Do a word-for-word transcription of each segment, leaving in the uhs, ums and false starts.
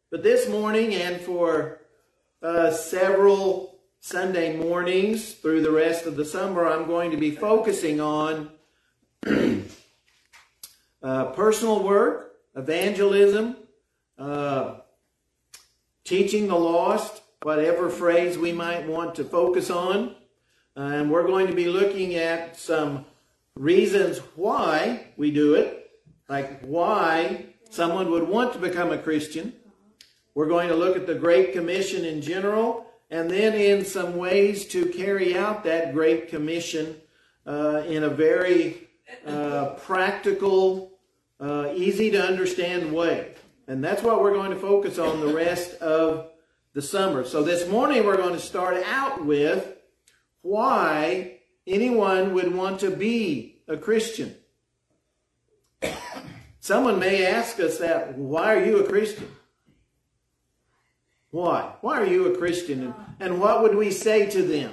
But this morning and for uh, several Sunday mornings through the rest of the summer, I'm going to be focusing on uh, personal work, evangelism, uh, teaching the lost, whatever phrase we might want to focus on. Uh, and we're going to be looking at some reasons why we do it, like why someone would want to become a Christian. We're going to look at the Great Commission in general, and then in some ways to carry out that Great Commission uh, in a very uh, practical, uh, easy to understand way. And that's what we're going to focus on the rest of the summer. So this morning we're going to start out with why anyone would want to be a Christian. Someone may ask us that, why are you a Christian? Why? Why are you a Christian? And, and what would we say to them?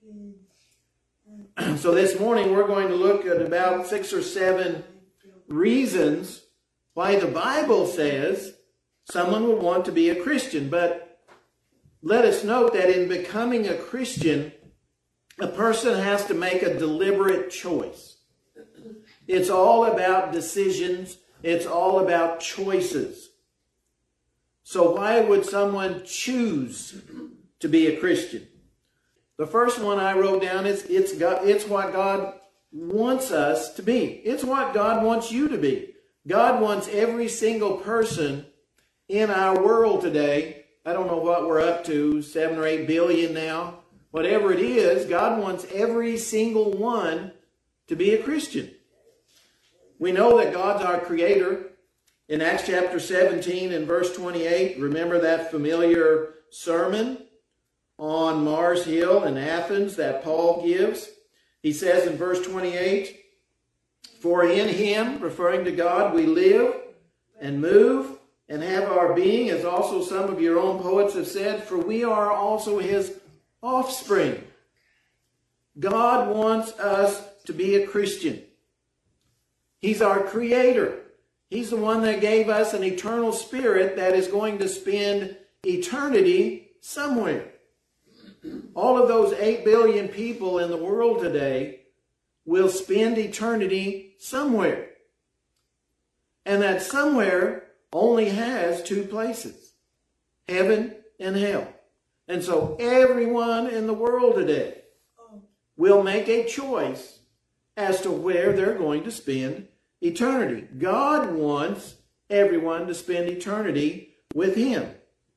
So this morning we're going to look at about six or seven reasons why the Bible says someone would want to be a Christian. But let us note that in becoming a Christian, a person has to make a deliberate choice. It's all about decisions. It's all about choices. So why would someone choose to be a Christian? The first one I wrote down is it's God, it's what God wants us to be. It's what God wants you to be. God wants every single person in our world today. I don't know what we're up to, seven or eight billion now. Whatever it is, God wants every single one to be a Christian. We know that God's our creator. In Acts chapter seventeen and verse twenty-eight, remember that familiar sermon on Mars Hill in Athens that Paul gives? He says in verse twenty-eight, "For in him," referring to God, "we live and move and have our being," as also some of your own poets have said, "for we are also his offspring." God wants us to be a Christian. He's our creator. He's the one that gave us an eternal spirit that is going to spend eternity somewhere. All of those eight billion people in the world today will spend eternity somewhere. And that somewhere only has two places, heaven and hell. And so everyone in the world today will make a choice as to where they're going to spend eternity. God wants everyone to spend eternity with him.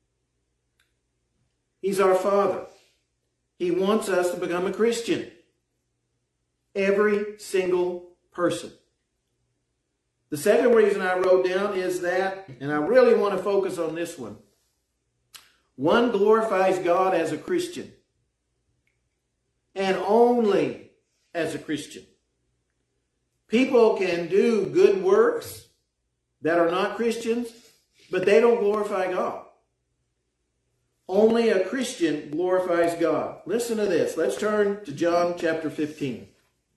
He's our Father. He wants us to become a Christian. Every single person. The second reason I wrote down is that, and I really want to focus on this one, one glorifies God as a Christian, and only as a Christian. People can do good works that are not Christians, but they don't glorify God. Only a Christian glorifies God. Listen to this. Let's turn to John chapter fifteen.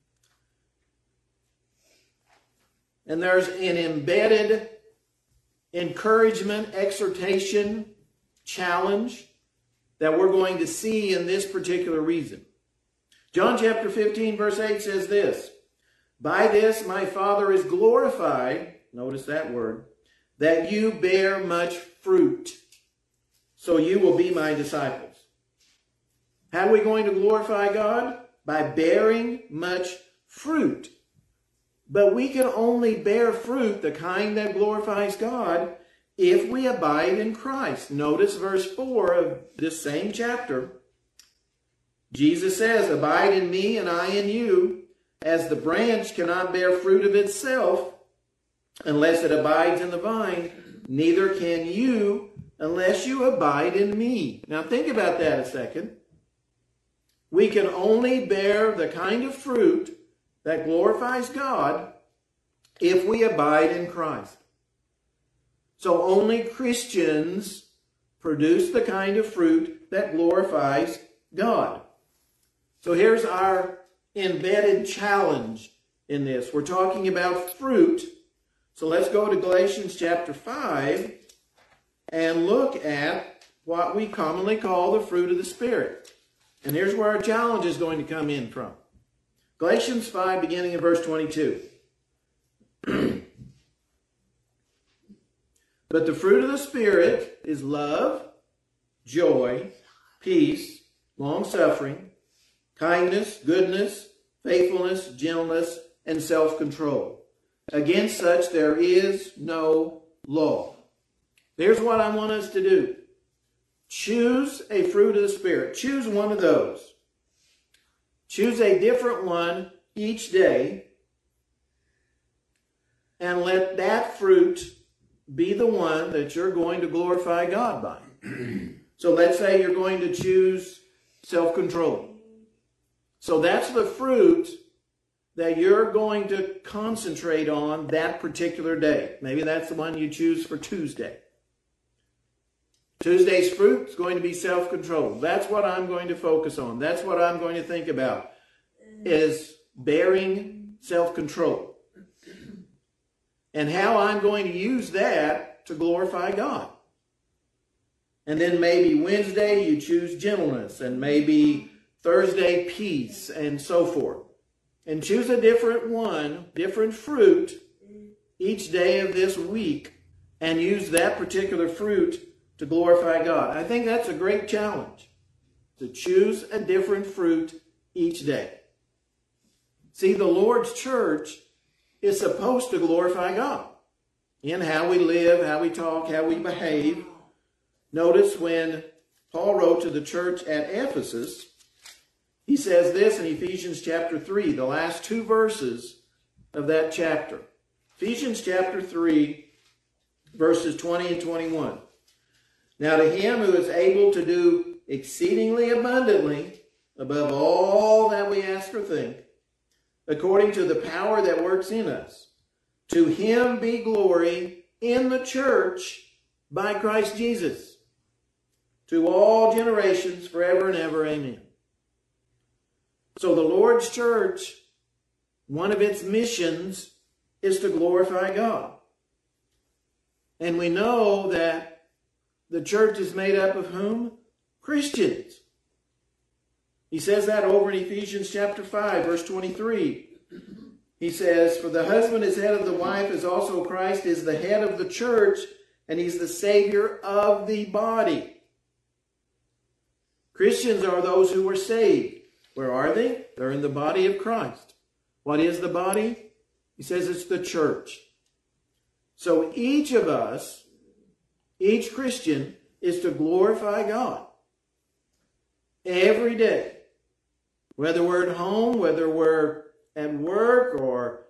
And there's an embedded encouragement, exhortation, challenge that we're going to see in this particular reason. John chapter fifteen verse eight says this, "By this my Father is glorified," notice that word, "that you bear much fruit, so you will be my disciples." How are we going to glorify God? By bearing much fruit. But we can only bear fruit, the kind that glorifies God, if we abide in Christ. Notice verse four of this same chapter. Jesus says, "Abide in me and I in you, as the branch cannot bear fruit of itself unless it abides in the vine, neither can you unless you abide in me." Now think about that a second. We can only bear the kind of fruit that glorifies God if we abide in Christ. So only Christians produce the kind of fruit that glorifies God. So here's our embedded challenge in this. We're talking about fruit. So let's go to Galatians chapter five and look at what we commonly call the fruit of the Spirit. And here's where our challenge is going to come in from. Galatians five, beginning in verse twenty-two. But the fruit of the Spirit is love, joy, peace, long-suffering, kindness, goodness, faithfulness, gentleness, and self-control. Against such there is no law. Here's what I want us to do. Choose a fruit of the Spirit. Choose one of those. Choose a different one each day, and let that fruit be the one that you're going to glorify God by. So let's say you're going to choose self-control. So that's the fruit that you're going to concentrate on that particular day. Maybe that's the one you choose for Tuesday. Tuesday's fruit is going to be self-control. That's what I'm going to focus on. That's what I'm going to think about, is bearing self-control. And how I'm going to use that to glorify God. And then maybe Wednesday you choose gentleness, and maybe Thursday peace, and so forth. And choose a different one, different fruit each day of this week, and use that particular fruit to glorify God. I think that's a great challenge, to choose a different fruit each day. See, the Lord's church is supposed to glorify God in how we live, how we talk, how we behave. Notice when Paul wrote to the church at Ephesus, he says this in Ephesians chapter three, the last two verses of that chapter. Ephesians chapter three, verses twenty and twenty-one. Now to him who is able to do exceedingly abundantly above all that we ask or think, according to the power that works in us, to him be glory in the church by Christ Jesus, to all generations forever and ever. Amen. So the Lord's church, one of its missions is to glorify God. And we know that the church is made up of whom? Christians. He says that over in Ephesians chapter five, verse twenty-three. He says, for the husband is head of the wife, as also Christ is the head of the church, and he's the Savior of the body. Christians are those who are saved. Where are they? They're in the body of Christ. What is the body? He says it's the church. So each of us, each Christian, is to glorify God every day. Whether we're at home, whether we're at work or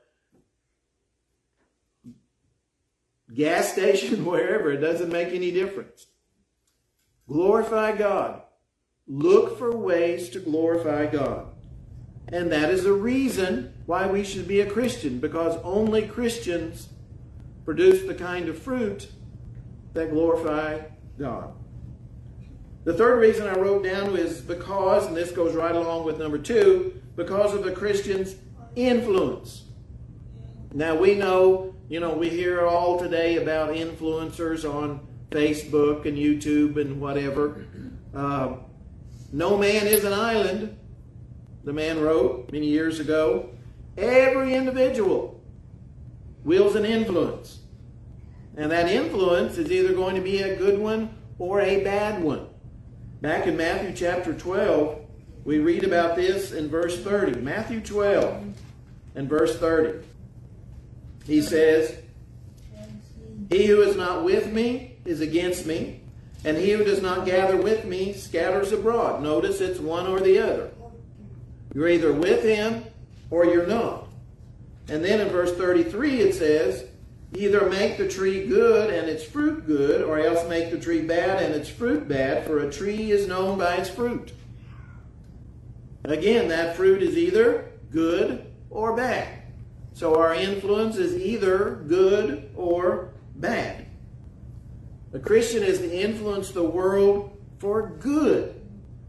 gas station, wherever, it doesn't make any difference. Glorify God. Look for ways to glorify God. And that is the reason why we should be a Christian, because only Christians produce the kind of fruit that glorify God. The third reason I wrote down is because, and this goes right along with number two, because of the Christian's influence. Now we know, you know, we hear all today about influencers on Facebook and YouTube and whatever. Uh, no man is an island, the man wrote many years ago. Every individual wields an influence. And that influence is either going to be a good one or a bad one. Back in Matthew chapter twelve, we read about this in verse thirty. Matthew twelve and verse thirty. He says, he who is not with me is against me, and he who does not gather with me scatters abroad. Notice it's one or the other. You're either with him or you're not. And then in verse thirty-three it says, either make the tree good and its fruit good, or else make the tree bad and its fruit bad, for a tree is known by its fruit. Again, that fruit is either good or bad. So our influence is either good or bad. A Christian is to influence the world for good.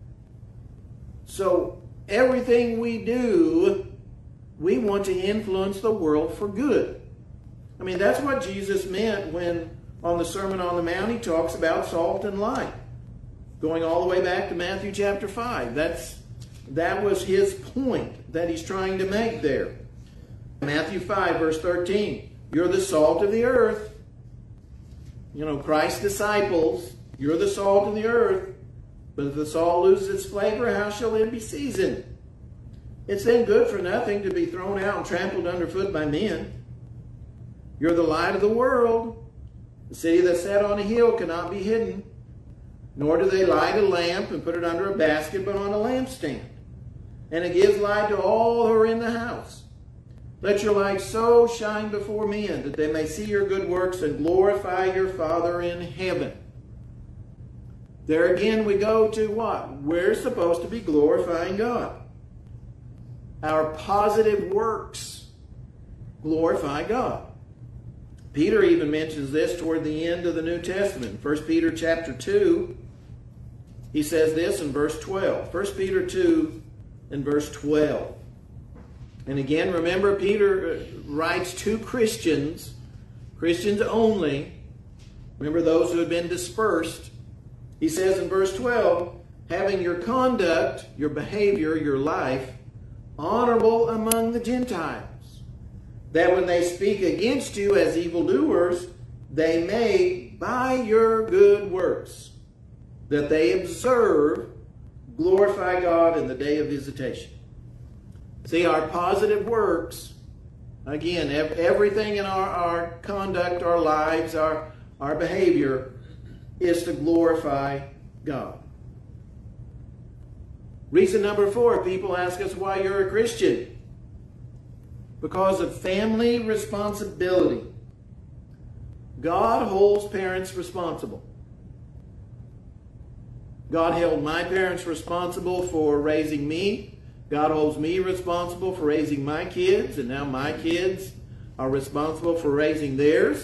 So everything we do, we want to influence the world for good. I mean, that's what Jesus meant when on the Sermon on the Mount, he talks about salt and light. Going all the way back to Matthew chapter five. That's, that was his point that he's trying to make there. Matthew five, verse thirteen. You're the salt of the earth. You know, Christ's disciples, you're the salt of the earth. But if the salt loses its flavor, how shall it be seasoned? It's then good for nothing to be thrown out and trampled underfoot by men. You're the light of the world. The city that's set on a hill cannot be hidden. Nor do they light a lamp and put it under a basket, but on a lampstand. And it gives light to all who are in the house. Let your light so shine before men that they may see your good works and glorify your Father in heaven. There again we go to what? We're supposed to be glorifying God. Our positive works glorify God. Peter even mentions this toward the end of the New Testament. First Peter chapter two, he says this in verse twelve. First Peter two and verse twelve. And again, remember, Peter writes to Christians, Christians only. Remember those who had been dispersed. He says in verse twelve, having your conduct, your behavior, your life, honorable among the Gentiles, that when they speak against you as evildoers, they may, by your good works, that they observe, glorify God in the day of visitation. See, our positive works, again, everything in our, our conduct, our lives, our, our behavior is to glorify God. Reason number four, people ask us why you're a Christian. Because of family responsibility. God holds parents responsible. God held my parents responsible for raising me. God holds me responsible for raising my kids, and now my kids are responsible for raising theirs.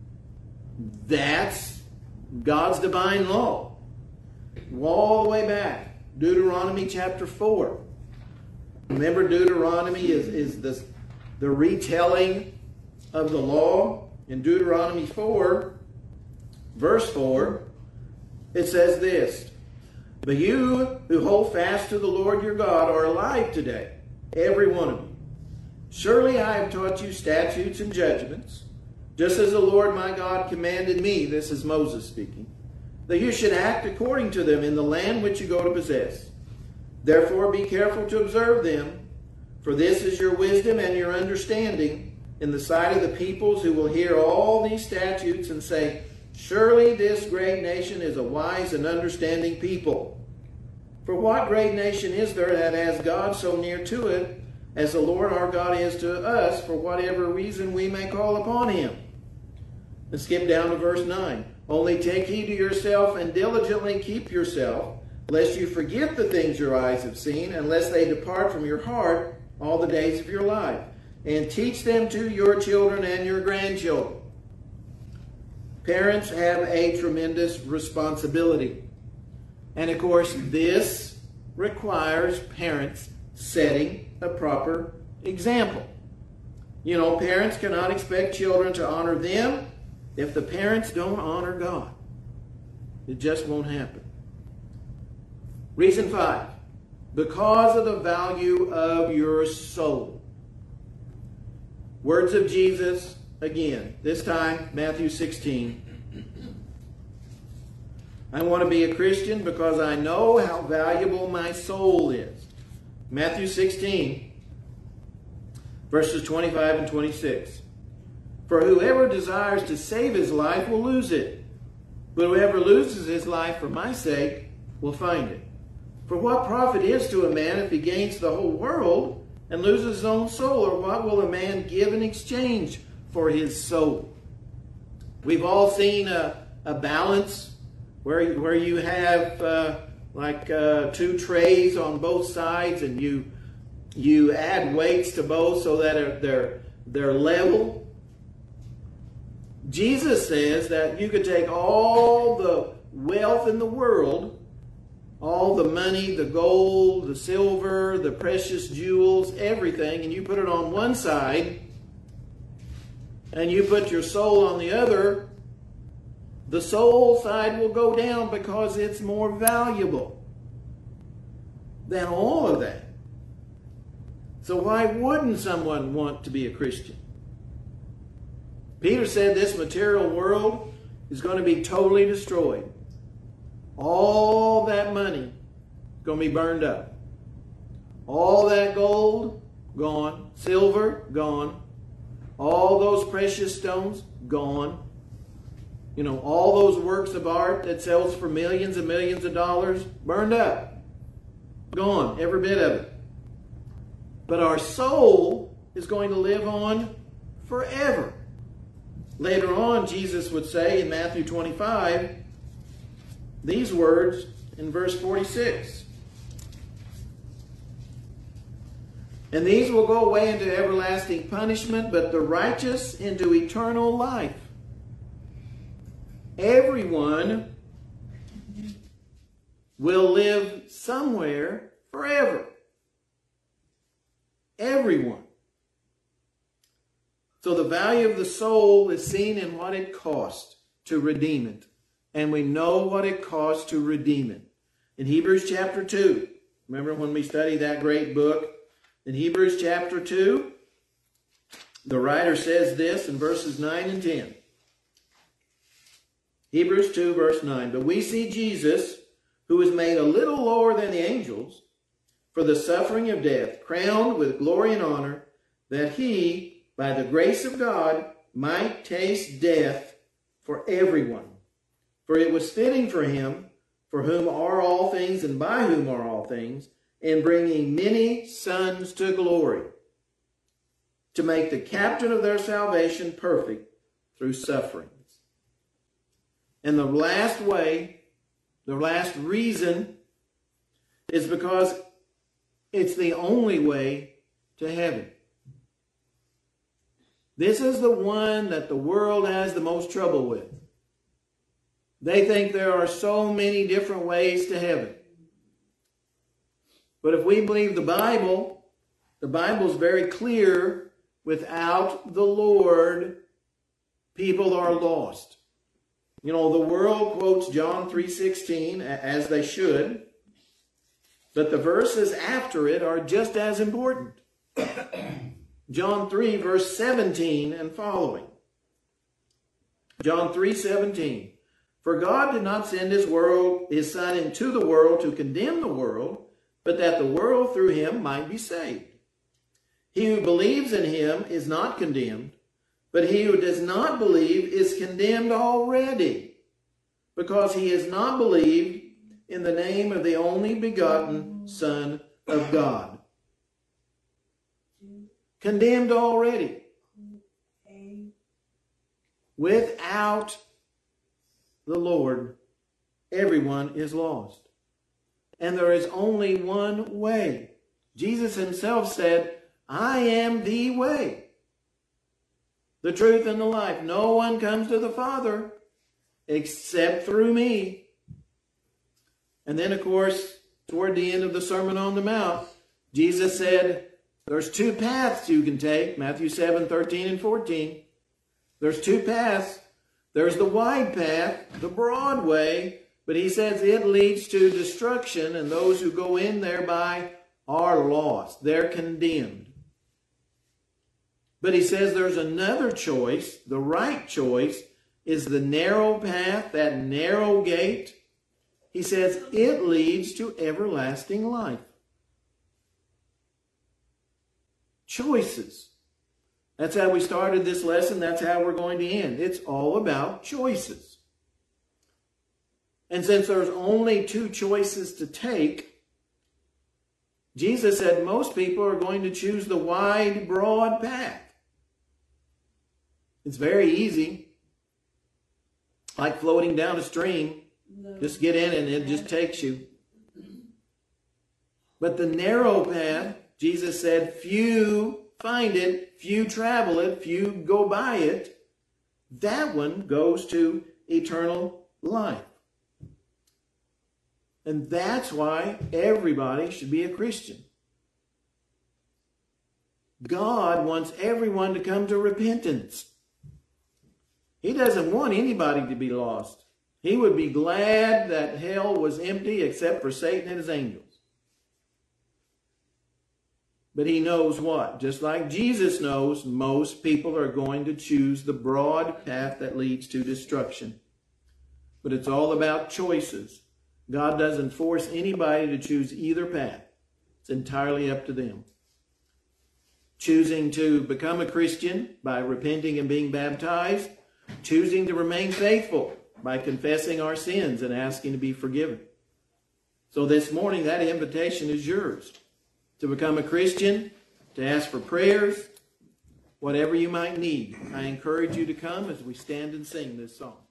That's God's divine law. All the way back. Deuteronomy chapter four. Remember, Deuteronomy is, is the, the retelling of the law. In Deuteronomy four, verse four, it says this, but you who hold fast to the Lord your God are alive today, every one of you. Surely I have taught you statutes and judgments, just as the Lord my God commanded me, this is Moses speaking, that you should act according to them in the land which you go to possess. Therefore be careful to observe them, for this is your wisdom and your understanding in the sight of the peoples who will hear all these statutes and say, surely this great nation is a wise and understanding people. For what great nation is there that has God so near to it as the Lord our God is to us, for whatever reason we may call upon him? Let's skip down to verse nine. Only take heed to yourself and diligently keep yourself, lest you forget the things your eyes have seen, and lest they depart from your heart all the days of your life. And teach them to your children and your grandchildren. Parents have a tremendous responsibility. And of course, this requires parents setting a proper example. You know, parents cannot expect children to honor them if the parents don't honor God. It just won't happen. Reason five, because of the value of your soul. Words of Jesus, again, this time Matthew sixteen. I want to be a Christian because I know how valuable my soul is. Matthew sixteen, verses twenty-five and twenty-six. For whoever desires to save his life will lose it, but whoever loses his life for my sake will find it. For what profit is to a man if he gains the whole world and loses his own soul? Or what will a man give in exchange for his soul? We've all seen a, a balance where, where you have uh, like uh, two trays on both sides, and you you add weights to both so that they're, they're level. Jesus says that you could take all the wealth in the world, all the money, the gold, the silver, the precious jewels, everything, and you put it on one side, and you put your soul on the other, The soul side will go down because it's more valuable than all of that. So why wouldn't someone want to be a Christian? Peter said this material world is going to be totally destroyed. All that money is going to be burned up. All that gold, gone. Silver, gone. All those precious stones, gone. You know, all those works of art that sells for millions and millions of dollars, burned up. Gone, every bit of it. But our soul is going to live on forever. Later on, Jesus would say in Matthew twenty-five, these words in verse forty-six. And these will go away into everlasting punishment, but the righteous into eternal life. Everyone will live somewhere forever. Everyone. So the value of the soul is seen in what it cost to redeem it. And we know what it cost to redeem it. In Hebrews chapter two, remember when we studied that great book? In Hebrews chapter two, the writer says this in verses nine and ten. Hebrews two, verse nine. But we see Jesus, who was made a little lower than the angels, for the suffering of death, crowned with glory and honor, that he, by the grace of God, might taste death for everyone. For it was fitting for him, for whom are all things and by whom are all things, in bringing many sons to glory, to make the captain of their salvation perfect through sufferings. And the last way, the last reason, is because it's the only way to heaven. This is the one that the world has the most trouble with. They think there are so many different ways to heaven. But if we believe the Bible, the Bible is very clear. Without the Lord, people are lost. You know, the world quotes John three sixteen, as they should, but the verses after it are just as important. John three, verse seventeen and following. John three seventeen. For God did not send his world, his Son into the world to condemn the world, but that the world through him might be saved. He who believes in him is not condemned, but he who does not believe is condemned already, because he has not believed in the name of the only begotten Son of God. Condemned already. Without the Lord, everyone is lost. And there is only one way. Jesus himself said, I am the way, the truth, and the life. No one comes to the Father except through me. And then, of course, toward the end of the Sermon on the Mount, Jesus said, there's two paths you can take. Matthew seven, thirteen and fourteen. There's two paths. There's the wide path, the broad way, but he says it leads to destruction, and those who go in thereby are lost. They're condemned. But he says there's another choice. The right choice is the narrow path, that narrow gate. He says it leads to everlasting life. Choices. That's how we started this lesson. That's how we're going to end. It's all about choices. And since there's only two choices to take, Jesus said most people are going to choose the wide, broad path. It's very easy. Like floating down a stream. No. Just get in and it just takes you. But the narrow path, Jesus said, few find it, few travel it, few go by it. That one goes to eternal life. And that's why everybody should be a Christian. God wants everyone to come to repentance. He doesn't want anybody to be lost. He would be glad that hell was empty except for Satan and his angels. But he knows what? Just like Jesus knows, most people are going to choose the broad path that leads to destruction. But it's all about choices. God doesn't force anybody to choose either path. It's entirely up to them. Choosing to become a Christian by repenting and being baptized. Choosing to remain faithful by confessing our sins and asking to be forgiven. So this morning, that invitation is yours. To become a Christian, to ask for prayers, whatever you might need. I encourage you to come as we stand and sing this song.